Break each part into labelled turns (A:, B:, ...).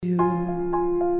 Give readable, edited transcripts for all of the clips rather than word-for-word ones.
A: you.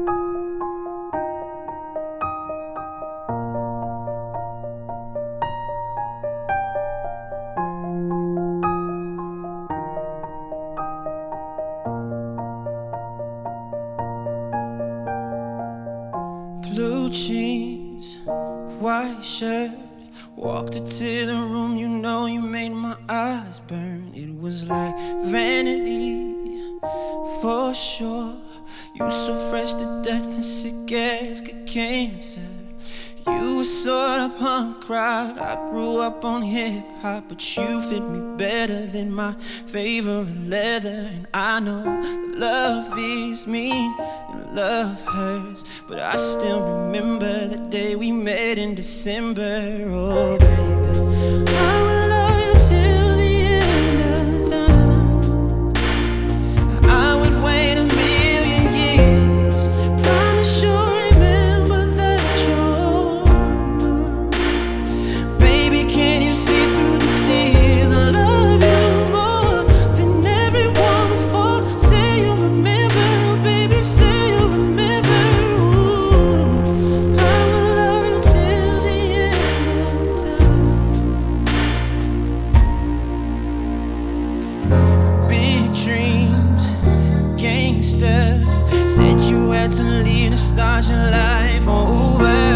A: Blue jeans, white shirt, walked into the room, you know you made my eyes burn. It was like vanity, for sure. You so fresh to death and sick as good cancer. You were sort of punk rock, I grew up on hip-hop, but you fit me better than my favorite leather. And I know that love is mean and love hurts, but I still remember the day we met in December. Oh baby, I will love you till the end of time. I would wait a million years, promise you'll remember that you're mine. Baby, can you see through the tears? I love you more than everyone before. Say you remember, oh baby, say you remember. Ooh, I will love you till the end of time. Big dreams, gangster, said you had to leave to start your life over.